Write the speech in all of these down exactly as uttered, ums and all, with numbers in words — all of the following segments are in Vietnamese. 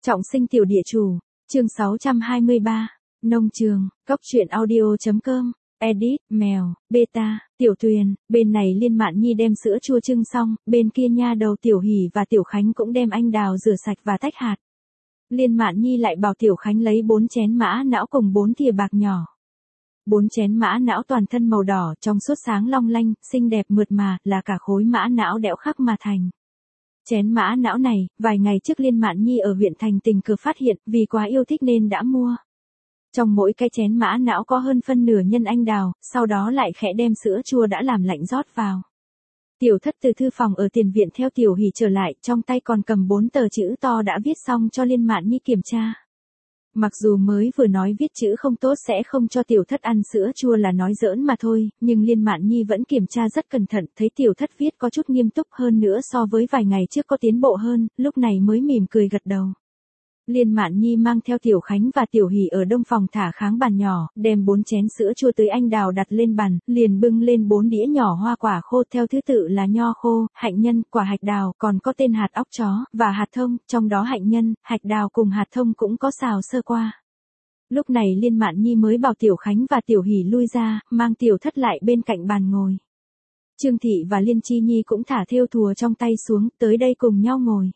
Trọng sinh tiểu địa chủ, chương sáu trăm hai mươi ba, nông trường, cốc truyện audio.com, edit, mèo, beta, tiểu tuyền, bên này Liên Mạn Nhi đem sữa chua trưng xong, bên kia nha đầu Tiểu Hỷ và Tiểu Khánh cũng đem anh đào rửa sạch và tách hạt. Liên Mạn Nhi lại bảo Tiểu Khánh lấy bốn chén mã não cùng bốn thìa bạc nhỏ. Bốn chén mã não toàn thân màu đỏ trong suốt sáng long lanh, xinh đẹp mượt mà, là cả khối mã não đẽo khắc mà thành. Chén mã não này, vài ngày trước Liên Mạn Nhi ở huyện thành tình cờ phát hiện, vì quá yêu thích nên đã mua. Trong mỗi cái chén mã não có hơn phân nửa nhân anh đào, sau đó lại khẽ đem sữa chua đã làm lạnh rót vào. Tiểu Thất từ thư phòng ở tiền viện theo Tiểu Hỷ trở lại, trong tay còn cầm bốn tờ chữ to đã viết xong cho Liên Mạn Nhi kiểm tra. Mặc dù mới vừa nói viết chữ không tốt sẽ không cho Tiểu Thất ăn sữa chua là nói giỡn mà thôi, nhưng Liên Mạn Nhi vẫn kiểm tra rất cẩn thận, thấy Tiểu Thất viết có chút nghiêm túc hơn nữa so với vài ngày trước có tiến bộ hơn, lúc này mới mỉm cười gật đầu. Liên Mạn Nhi mang theo Tiểu Khánh và Tiểu Hỷ ở đông phòng thả kháng bàn nhỏ, đem bốn chén sữa chua tới anh đào đặt lên bàn, liền bưng lên bốn đĩa nhỏ hoa quả khô theo thứ tự là nho khô, hạnh nhân, quả hạch đào, còn có tên hạt óc chó, và hạt thông, trong đó hạnh nhân, hạch đào cùng hạt thông cũng có xào sơ qua. Lúc này Liên Mạn Nhi mới bảo Tiểu Khánh và Tiểu Hỷ lui ra, mang Tiểu Thất lại bên cạnh bàn ngồi. Trương Thị và Liên Chi Nhi cũng thả thêu thùa trong tay xuống, tới đây cùng nhau ngồi.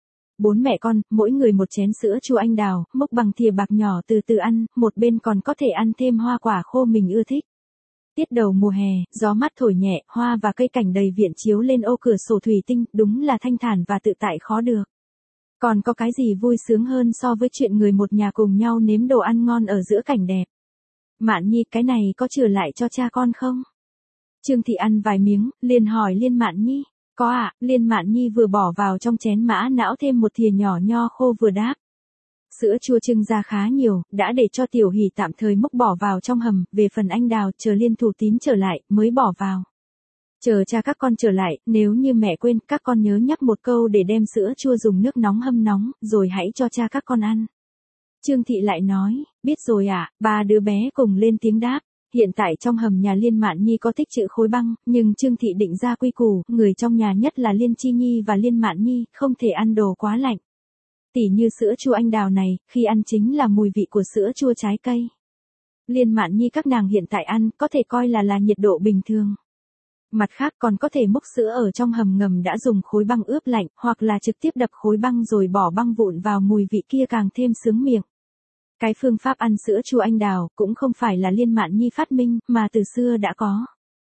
Bốn mẹ con, mỗi người một chén sữa chua anh đào, múc bằng thìa bạc nhỏ từ từ ăn, một bên còn có thể ăn thêm hoa quả khô mình ưa thích. Tiết đầu mùa hè, gió mát thổi nhẹ, hoa và cây cảnh đầy viện chiếu lên ô cửa sổ thủy tinh, đúng là thanh thản và tự tại khó được. Còn có cái gì vui sướng hơn so với chuyện người một nhà cùng nhau nếm đồ ăn ngon ở giữa cảnh đẹp. Mạn Nhi, cái này có chừa lại cho cha con không? Trương Thị ăn vài miếng, liền hỏi Liên Mạn Nhi. Có ạ, à, Liên Mạn Nhi vừa bỏ vào trong chén mã não thêm một thìa nhỏ nho khô vừa đáp. Sữa chua trưng ra khá nhiều, đã để cho Tiểu Hỷ tạm thời múc bỏ vào trong hầm, về phần anh đào chờ Liên Thủ Tín trở lại, mới bỏ vào. Chờ cha các con trở lại, nếu như mẹ quên, các con nhớ nhắc một câu để đem sữa chua dùng nước nóng hâm nóng, rồi hãy cho cha các con ăn. Trương Thị lại nói, biết rồi ạ, à, ba đứa bé cùng lên tiếng đáp. Hiện tại trong hầm nhà Liên Mạn Nhi có tích trữ khối băng, nhưng Trương Thị định ra quy củ, người trong nhà nhất là Liên Chi Nhi và Liên Mạn Nhi, không thể ăn đồ quá lạnh. Tỉ như sữa chua anh đào này, khi ăn chính là mùi vị của sữa chua trái cây. Liên Mạn Nhi các nàng hiện tại ăn, có thể coi là là nhiệt độ bình thường. Mặt khác còn có thể múc sữa ở trong hầm ngầm đã dùng khối băng ướp lạnh, hoặc là trực tiếp đập khối băng rồi bỏ băng vụn vào, mùi vị kia càng thêm sướng miệng. Cái phương pháp ăn sữa chua anh đào cũng không phải là Liên Mạn Nhi phát minh, mà từ xưa đã có.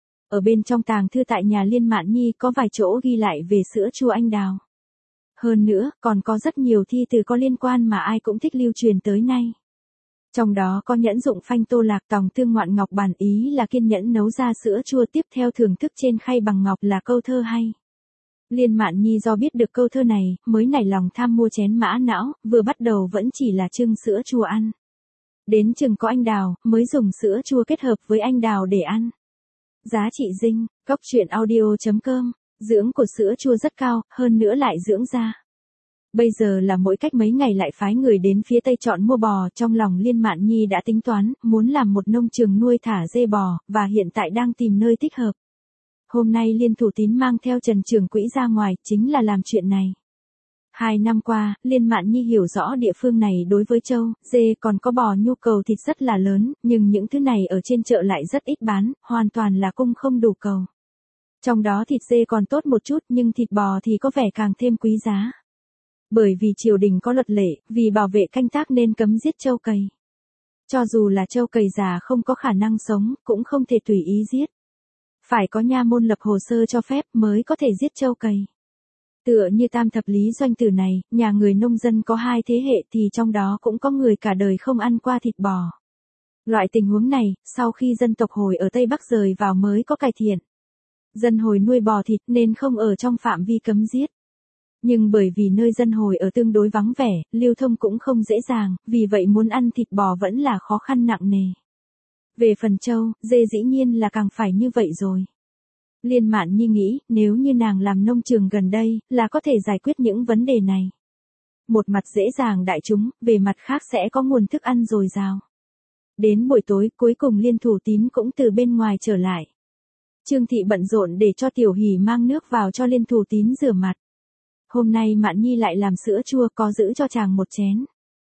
Ở bên trong tàng thư tại nhà Liên Mạn Nhi có vài chỗ ghi lại về sữa chua anh đào. Hơn nữa, còn có rất nhiều thi từ có liên quan mà ai cũng thích lưu truyền tới nay. Trong đó có nhẫn dụng phanh tô lạc tòng tương ngoạn ngọc bản ý là kiên nhẫn nấu ra sữa chua tiếp theo thưởng thức trên khay bằng ngọc là câu thơ hay. Liên Mạn Nhi do biết được câu thơ này, mới nảy lòng tham mua chén mã não, vừa bắt đầu vẫn chỉ là trưng sữa chua ăn. Đến chừng có anh đào, mới dùng sữa chua kết hợp với anh đào để ăn. Giá trị dinh, cốc truyện audio.com, dưỡng của sữa chua rất cao, hơn nữa lại dưỡng da. Bây giờ là mỗi cách mấy ngày lại phái người đến phía Tây chọn mua bò, trong lòng Liên Mạn Nhi đã tính toán, muốn làm một nông trường nuôi thả dê bò, và hiện tại đang tìm nơi thích hợp. Hôm nay Liên Thủ Tín mang theo Trần Trưởng Quỹ ra ngoài, chính là làm chuyện này. Hai năm qua, Liên Mạn Nhi hiểu rõ địa phương này đối với trâu, dê còn có bò nhu cầu thịt rất là lớn, nhưng những thứ này ở trên chợ lại rất ít bán, hoàn toàn là cung không đủ cầu. Trong đó thịt dê còn tốt một chút nhưng thịt bò thì có vẻ càng thêm quý giá. Bởi vì triều đình có luật lệ, vì bảo vệ canh tác nên cấm giết trâu cầy. Cho dù là trâu cầy già không có khả năng sống, cũng không thể tùy ý giết. Phải có nha môn lập hồ sơ cho phép mới có thể giết trâu cầy. Tựa như tam thập lý doanh tử này, nhà người nông dân có hai thế hệ thì trong đó cũng có người cả đời không ăn qua thịt bò. Loại tình huống này, sau khi dân tộc Hồi ở Tây Bắc rời vào mới có cải thiện. Dân Hồi nuôi bò thịt nên không ở trong phạm vi cấm giết. Nhưng bởi vì nơi dân Hồi ở tương đối vắng vẻ, lưu thông cũng không dễ dàng, vì vậy muốn ăn thịt bò vẫn là khó khăn nặng nề. Về phần trâu, dê dĩ nhiên là càng phải như vậy rồi. Liên Mạn Nhi nghĩ, nếu như nàng làm nông trường gần đây, là có thể giải quyết những vấn đề này. Một mặt dễ dàng đại chúng, về mặt khác sẽ có nguồn thức ăn dồi dào. Đến buổi tối, cuối cùng Liên Thủ Tín cũng từ bên ngoài trở lại. Trương Thị bận rộn để cho Tiểu Hỷ mang nước vào cho Liên Thủ Tín rửa mặt. hôm nay Mạn Nhi lại làm sữa chua, có giữ cho chàng một chén.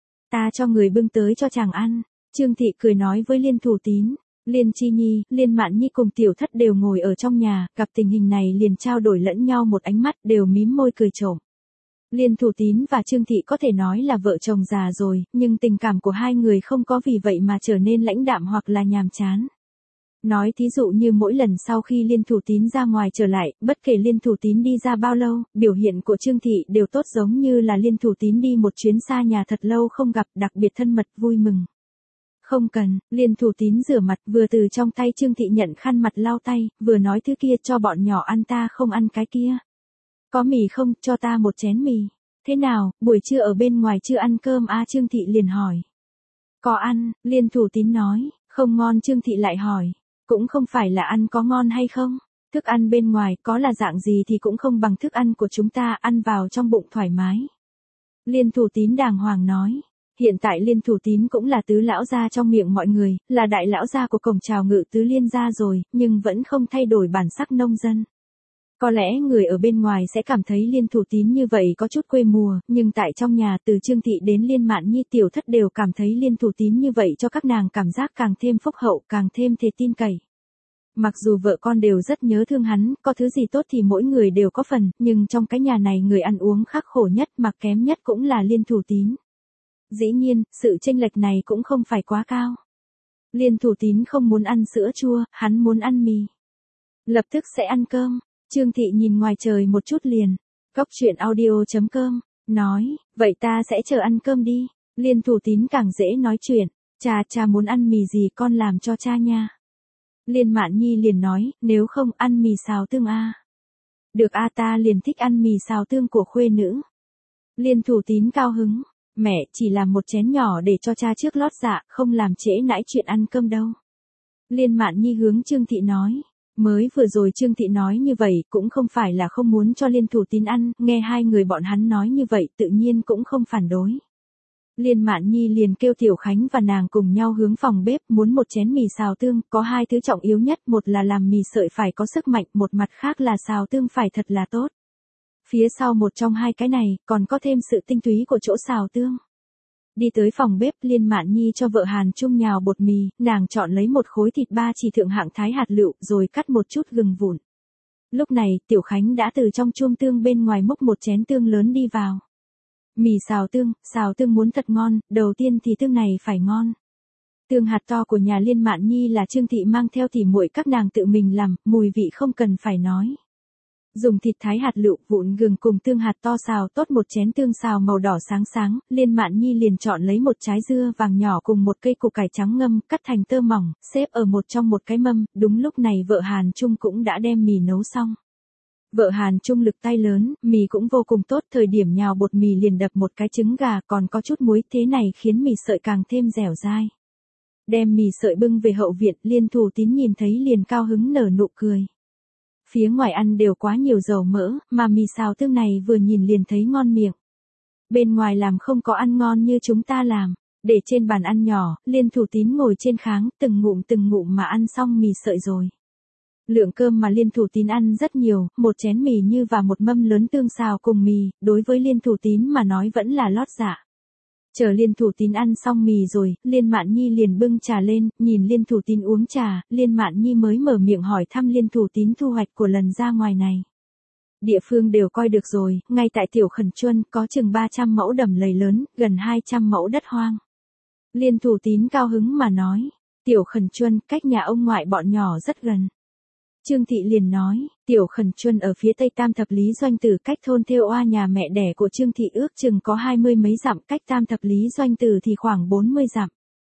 Ta cho người bưng tới cho chàng ăn. Trương Thị cười nói với Liên Thủ Tín. Liên Chi Nhi, Liên Mạn Nhi cùng Tiểu Thất đều ngồi ở trong nhà, gặp tình hình này liền trao đổi lẫn nhau một ánh mắt, đều mím môi cười trộm. Liên Thủ Tín và Trương Thị có thể nói là vợ chồng già rồi, nhưng tình cảm của hai người không có vì vậy mà trở nên lãnh đạm hoặc là nhàm chán. Nói thí dụ như mỗi lần sau khi Liên Thủ Tín ra ngoài trở lại, bất kể Liên Thủ Tín đi ra bao lâu, biểu hiện của Trương Thị đều tốt giống như là Liên Thủ Tín đi một chuyến xa nhà thật lâu không gặp, đặc biệt thân mật vui mừng. Không cần, Liên Thủ Tín rửa mặt, vừa từ trong tay Trương Thị nhận khăn mặt lau tay, vừa nói thứ kia cho bọn nhỏ ăn, ta không ăn cái kia. Có mì không, cho ta một chén mì. Thế nào, buổi trưa ở bên ngoài chưa ăn cơm à, Trương Thị liền hỏi. Có ăn, Liên Thủ Tín nói. Không ngon, Trương Thị lại hỏi. Cũng không phải là ăn có ngon hay không. Thức ăn bên ngoài có là dạng gì thì cũng không bằng thức ăn của chúng ta, ăn vào trong bụng thoải mái. Liên Thủ Tín đàng hoàng nói. Hiện tại Liên Thủ Tín cũng là tứ lão gia trong miệng mọi người, là đại lão gia của cổng chào ngự tứ liên gia rồi, nhưng vẫn không thay đổi bản sắc nông dân. Có lẽ người ở bên ngoài sẽ cảm thấy Liên Thủ Tín như vậy có chút quê mùa, nhưng tại trong nhà từ Trương Thị đến Liên Mạn Nhi Tiểu Thất đều cảm thấy Liên Thủ Tín như vậy cho các nàng cảm giác càng thêm phúc hậu, càng thêm thể tin cậy. Mặc dù vợ con đều rất nhớ thương hắn, có thứ gì tốt thì mỗi người đều có phần, nhưng trong cái nhà này người ăn uống khắc khổ nhất, mặc kém nhất cũng là Liên Thủ Tín. Dĩ nhiên, sự chênh lệch này cũng không phải quá cao. Liên Thủ Tín không muốn ăn sữa chua, hắn muốn ăn mì. Lập tức sẽ ăn cơm. Trương Thị nhìn ngoài trời một chút liền. Góc chuyện audio chấm com, nói, vậy ta sẽ chờ ăn cơm đi. Liên Thủ Tín càng dễ nói chuyện. Cha, cha muốn ăn mì gì con làm cho cha nha. Liên Mạn Nhi liền nói, nếu không ăn mì xào tương a. Được a, ta liền thích ăn mì xào tương của khuê nữ. Liên Thủ Tín cao hứng. Mẹ chỉ làm một chén nhỏ để cho cha trước lót dạ, không làm trễ nãi chuyện ăn cơm đâu. Liên Mạn Nhi hướng Trương Thị nói. Mới vừa rồi Trương Thị nói như vậy cũng không phải là không muốn cho Liên Thủ Tín ăn, nghe hai người bọn hắn nói như vậy tự nhiên cũng không phản đối. Liên Mạn Nhi liền kêu Tiểu Khánh và nàng cùng nhau hướng phòng bếp muốn một chén mì xào tương, có hai thứ trọng yếu nhất, một là làm mì sợi phải có sức mạnh, một mặt khác là xào tương phải thật là tốt. Phía sau một trong hai cái này, còn có thêm sự tinh túy của chỗ xào tương. Đi tới phòng bếp, Liên Mạn Nhi cho vợ Hàn Trung nhào bột mì, nàng chọn lấy một khối thịt ba chỉ thượng hạng thái hạt lựu, rồi cắt một chút gừng vụn. Lúc này, Tiểu Khánh đã từ trong chum tương bên ngoài múc một chén tương lớn đi vào. Mì xào tương, xào tương muốn thật ngon, đầu tiên thì tương này phải ngon. Tương hạt to của nhà Liên Mạn Nhi là Trương Thị mang theo tỉ muội các nàng tự mình làm, mùi vị không cần phải nói. Dùng thịt thái hạt lựu, vụn gừng cùng tương hạt to xào tốt một chén tương xào màu đỏ sáng sáng, Liên Mạn Nhi liền chọn lấy một trái dưa vàng nhỏ cùng một cây củ cải trắng ngâm, cắt thành tơ mỏng, xếp ở một trong một cái mâm, đúng lúc này vợ Hàn Trung cũng đã đem mì nấu xong. Vợ Hàn Trung lực tay lớn, mì cũng vô cùng tốt, thời điểm nhào bột mì liền đập một cái trứng gà còn có chút muối, thế này khiến mì sợi càng thêm dẻo dai. Đem mì sợi bưng về hậu viện, Liên Thủ Tín nhìn thấy liền cao hứng nở nụ cười. Phía ngoài ăn đều quá nhiều dầu mỡ, mà mì xào tương này vừa nhìn liền thấy ngon miệng. Bên ngoài làm không có ăn ngon như chúng ta làm. Để trên bàn ăn nhỏ, Liên Thủ Tín ngồi trên kháng, từng ngụm từng ngụm mà ăn xong mì sợi rồi. Lượng cơm mà Liên Thủ Tín ăn rất nhiều, một chén mì như và một mâm lớn tương xào cùng mì, đối với Liên Thủ Tín mà nói vẫn là lót dạ. Chờ Liên Thủ Tín ăn xong mì rồi, Liên Mạn Nhi liền bưng trà lên, nhìn Liên Thủ Tín uống trà, Liên Mạn Nhi mới mở miệng hỏi thăm Liên Thủ Tín thu hoạch của lần ra ngoài này. Địa phương đều coi được rồi, ngay tại Tiểu Khẩn Chuân có chừng ba trăm mẫu đầm lầy lớn, gần hai trăm mẫu đất hoang. Liên Thủ Tín cao hứng mà nói, Tiểu Khẩn Chuân cách nhà ông ngoại bọn nhỏ rất gần. Trương Thị liền nói, Tiểu Khẩn Chuân ở phía tây Tam Thập Lý Doanh Tử, cách thôn Thêu Oa nhà mẹ đẻ của Trương Thị ước chừng có hai mươi mấy dặm, cách Tam Thập Lý Doanh Tử thì khoảng bốn mươi dặm.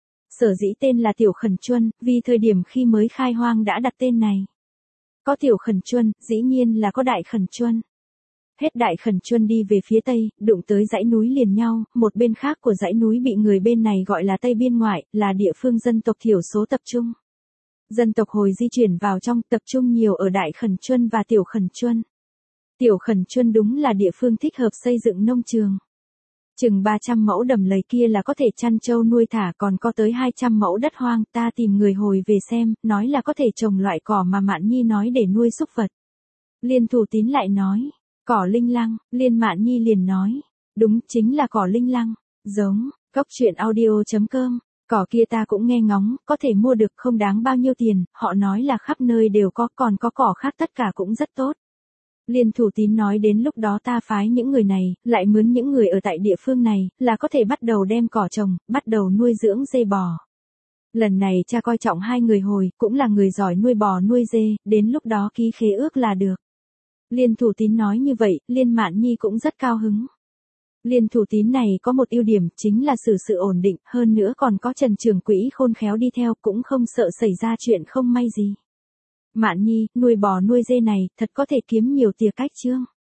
Sở dĩ tên là Tiểu Khẩn Chuân, vì thời điểm khi mới khai hoang đã đặt tên này. Có Tiểu Khẩn Chuân, dĩ nhiên là có Đại Khẩn Chuân. Hết Đại Khẩn Chuân đi về phía tây, đụng tới dãy núi liền nhau, một bên khác của dãy núi bị người bên này gọi là Tây Biên Ngoại, là địa phương dân tộc thiểu số tập trung. Dân tộc Hồi di chuyển vào trong, tập trung nhiều ở Đại Khẩn Chuân và Tiểu Khẩn Chuân. Tiểu Khẩn Chuân đúng là địa phương thích hợp xây dựng nông trường. Chừng ba trăm mẫu đầm lầy kia là có thể chăn trâu nuôi thả, còn có tới hai trăm mẫu đất hoang, ta tìm người hồi về xem, nói là có thể trồng loại cỏ mà Mạn Nhi nói để nuôi súc vật. Liên Thủ Tín lại nói, Cỏ linh lăng, Liên Mạn Nhi liền nói. Đúng, chính là cỏ linh lăng. Giống, cốc truyện audio.com. Cỏ kia ta cũng nghe ngóng, có thể mua được không đáng bao nhiêu tiền, họ nói là khắp nơi đều có, còn có cỏ khác tất cả cũng rất tốt. Liên Thủ Tín nói đến lúc đó ta phái những người này, lại mướn những người ở tại địa phương này, là có thể bắt đầu đem cỏ trồng, bắt đầu nuôi dưỡng dê bò. Lần này cha coi trọng hai người hồi, cũng là người giỏi nuôi bò nuôi dê, đến lúc đó ký khế ước là được. Liên Thủ Tín nói như vậy, Liên Mạn Nhi cũng rất cao hứng. Liên Thủ Tín này có một ưu điểm, chính là xử sự ổn định, hơn nữa còn có Trần trưởng quỹ khôn khéo đi theo, cũng không sợ xảy ra chuyện không may gì. Mạn Nhi, nuôi bò nuôi dê này, thật có thể kiếm nhiều tiền cách chương.